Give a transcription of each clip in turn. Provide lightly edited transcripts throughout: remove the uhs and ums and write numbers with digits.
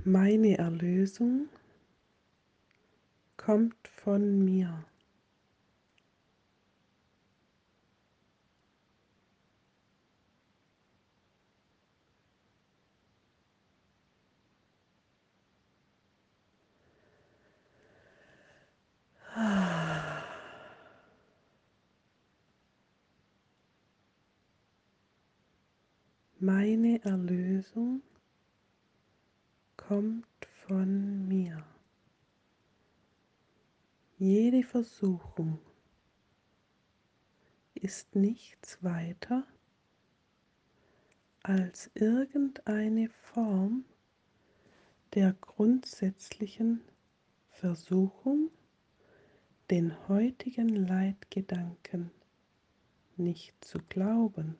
Meine Erlösung kommt von mir. Meine Erlösung kommt von mir. Jede Versuchung ist nichts weiter als irgendeine Form der grundsätzlichen Versuchung, den heutigen Leitgedanken nicht zu glauben.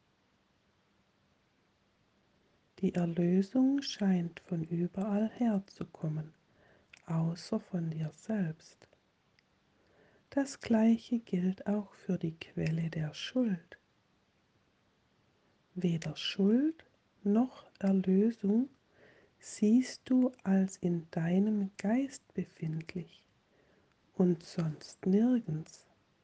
Die Erlösung scheint von überall herzukommen, außer von dir selbst. Das Gleiche gilt auch für die Quelle der Schuld. Weder Schuld noch Erlösung siehst du als in deinem Geist befindlich und sonst nirgends.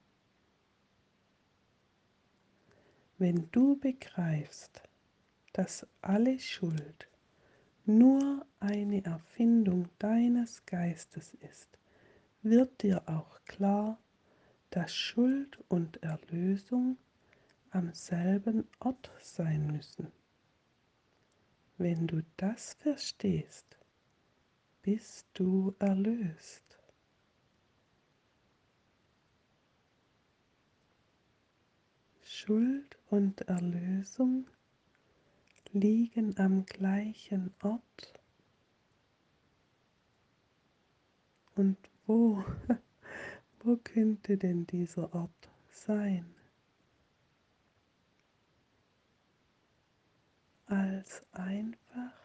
Wenn du begreifst, dass alle Schuld nur eine Erfindung deines Geistes ist, wird dir auch klar, dass Schuld und Erlösung am selben Ort sein müssen. Wenn du das verstehst, bist du erlöst. Schuld und Erlösung liegen am gleichen Ort. Und wo könnte denn dieser Ort sein? Als einfach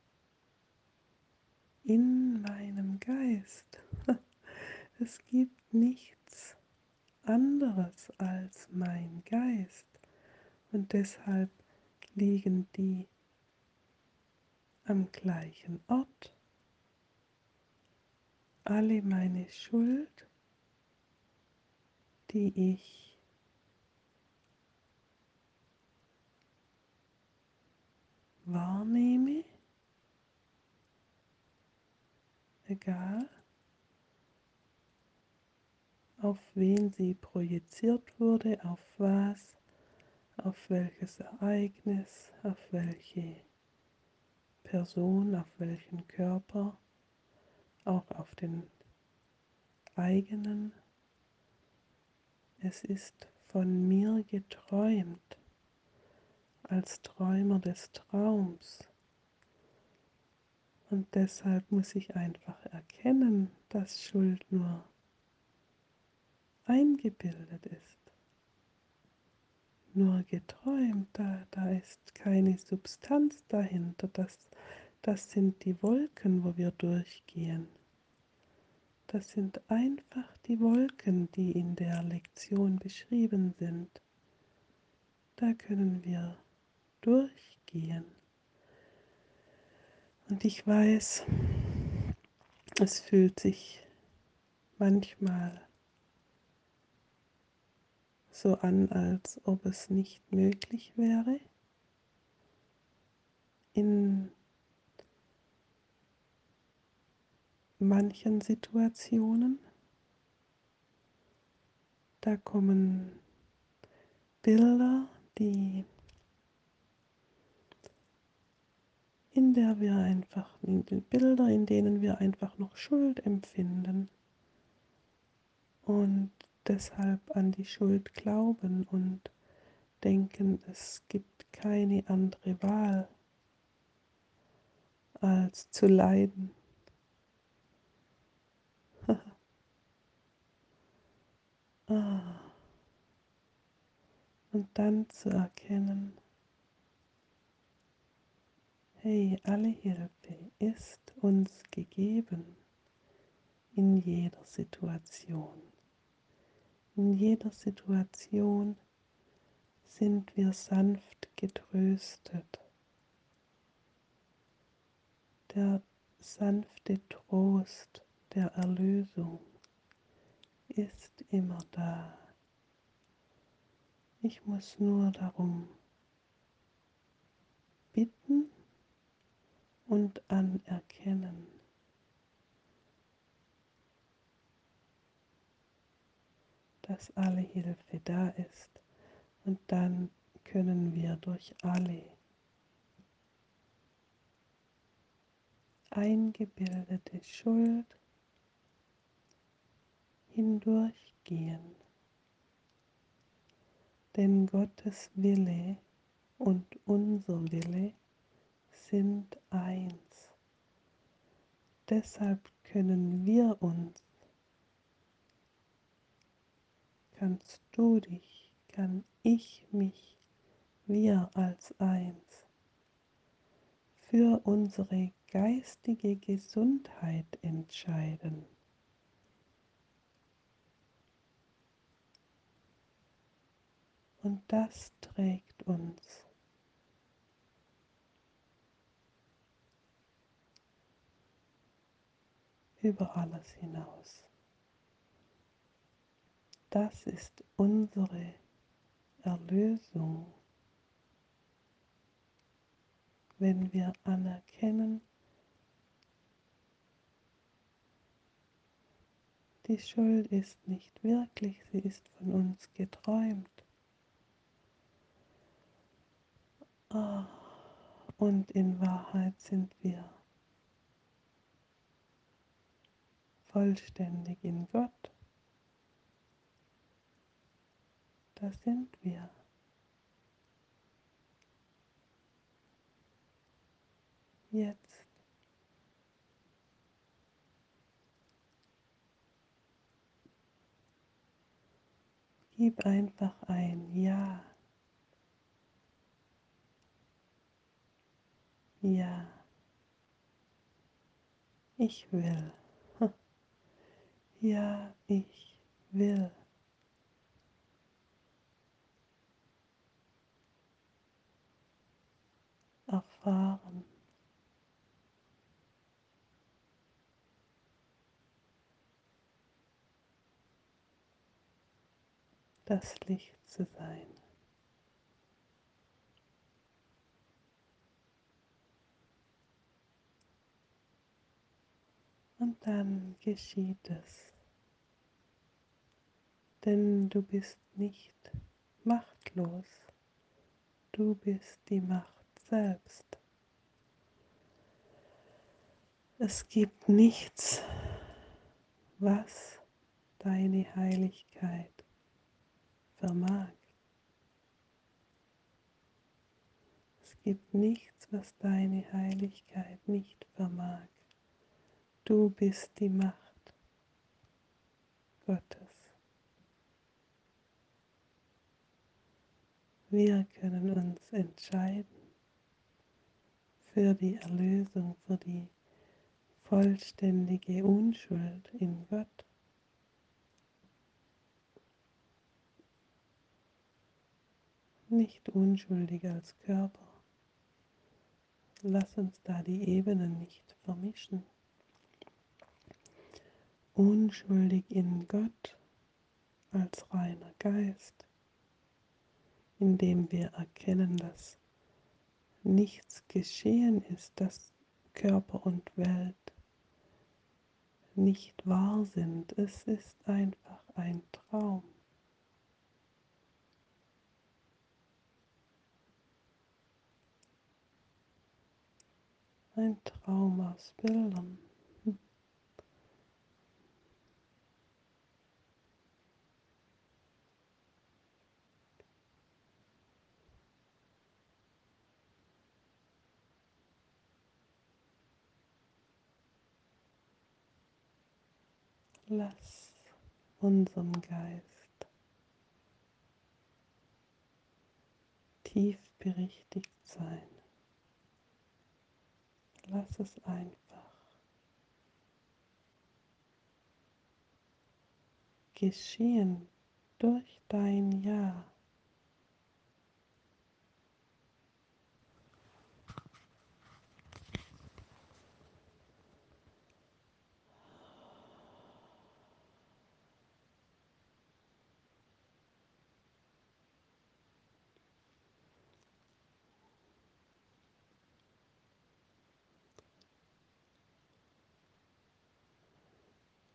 in meinem Geist. Es gibt nichts anderes als mein Geist und deshalb liegen die am gleichen Ort. Alle meine Schuld, die ich wahrnehme, egal auf wen sie projiziert wurde, auf was, auf welches Ereignis, auf welche Person, auf welchen Körper, auch auf den eigenen. Es ist von mir geträumt, als Träumer des Traums. Und deshalb muss ich einfach erkennen, dass Schuld nur eingebildet ist, nur geträumt, da ist keine Substanz dahinter, das sind die Wolken, wo wir durchgehen. Das sind einfach die Wolken, die in der Lektion beschrieben sind. Da können wir durchgehen. Und ich weiß, es fühlt sich manchmal so an, als ob es nicht möglich wäre, in manchen Situationen. Da kommen Bilder, Bilder, in denen wir einfach noch Schuld empfinden und deshalb an die Schuld glauben und denken, es gibt keine andere Wahl, als zu leiden. Und dann zu erkennen, hey, alle Hilfe ist uns gegeben in jeder Situation. In jeder Situation sind wir sanft getröstet. Der sanfte Trost der Erlösung ist immer da. Ich muss nur darum bitten und anerkennen, dass alle Hilfe da ist, und dann können wir durch alle eingebildete Schuld hindurchgehen, denn Gottes Wille und unser Wille sind eins. Deshalb können wir uns, kannst du dich, kann ich mich, wir als eins für unsere geistige Gesundheit entscheiden. Und das trägt uns über alles hinaus. Das ist unsere Erlösung, wenn wir anerkennen, die Schuld ist nicht wirklich, sie ist von uns geträumt. Ah, und in Wahrheit sind wir vollständig in Gott. Da sind wir. Jetzt gib einfach ein Ja, ja, ich will. Ja, ich will erfahren, das Licht zu sein. Und dann geschieht es, denn du bist nicht machtlos, du bist die Macht selbst. Es gibt nichts, was deine Heiligkeit vermag. Es gibt nichts, was deine Heiligkeit nicht vermag. Du bist die Macht Gottes. Wir können uns entscheiden für die Erlösung, für die vollständige Unschuld in Gott. Nicht unschuldig als Körper. Lass uns da die Ebenen nicht vermischen. Unschuldig in Gott als reiner Geist, indem wir erkennen, dass nichts geschehen ist, dass Körper und Welt nicht wahr sind. Es ist einfach ein Traum. Ein Traum aus Bildern. Lass unseren Geist tief berichtigt sein. Lass es einfach geschehen durch dein Ja.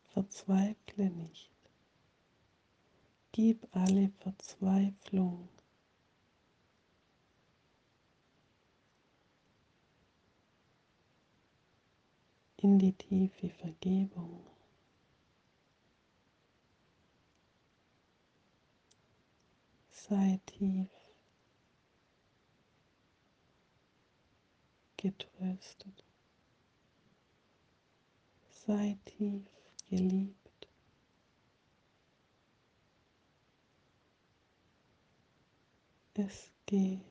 Verzweifle nicht. Gib alle Verzweiflung in die tiefe Vergebung. Sei tief getröstet. Sei tief geliebt. Es geht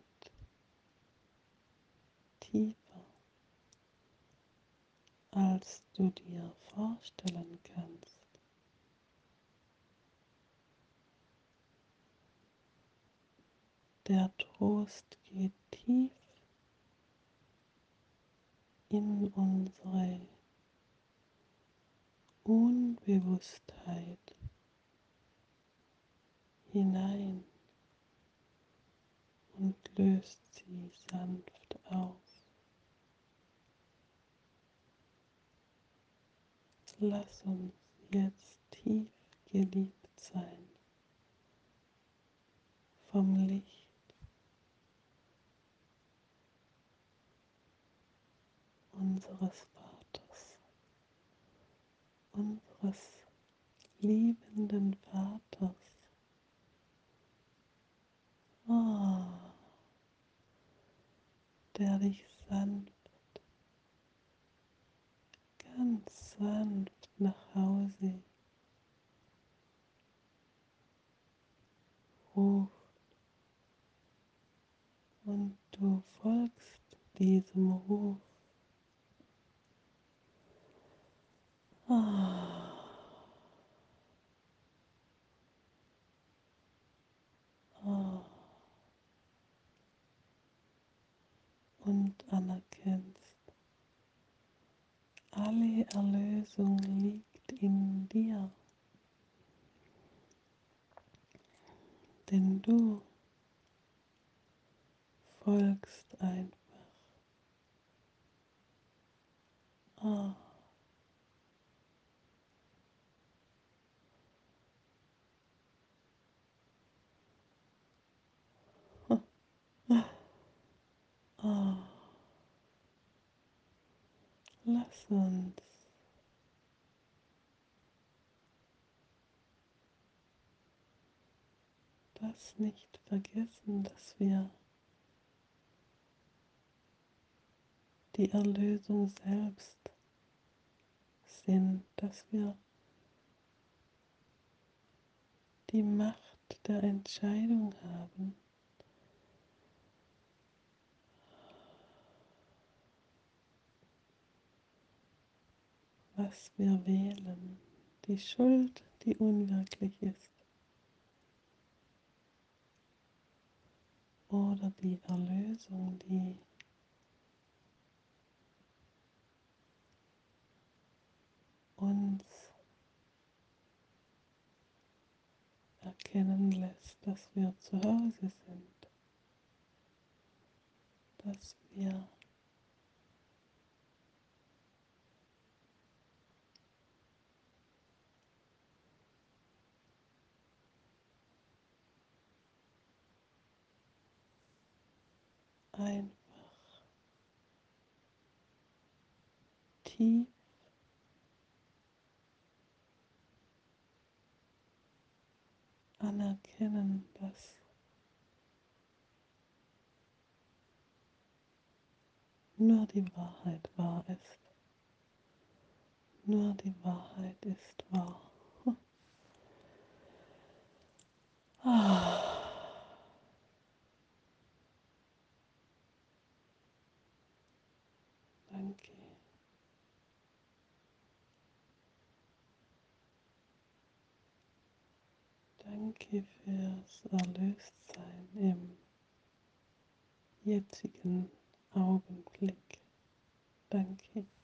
tiefer, als du dir vorstellen kannst. Der Trost geht tief in unsere Unbewusstheit hinein und löst sie sanft auf. Lass uns jetzt tief geliebt sein vom Licht unseres Vaters, unseres liebenden Vaters. Ah, der dich sanft, ganz sanft nach Hause ruft und du folgst diesem Ruf. Ah, ah, und anerkennst, alle Erlösung liegt in dir, denn du folgst einfach. Ah, ah, lass uns das nicht vergessen, dass wir die Erlösung selbst sind, dass wir die Macht der Entscheidung haben, was wir wählen, die Schuld, die unwirklich ist, oder die Erlösung, die uns erkennen lässt, dass wir zu Hause sind, dass wir einfach tief anerkennen, dass nur die Wahrheit wahr ist. Nur die Wahrheit ist wahr. Ah, danke. Danke fürs Erlöstsein im jetzigen Augenblick. Danke.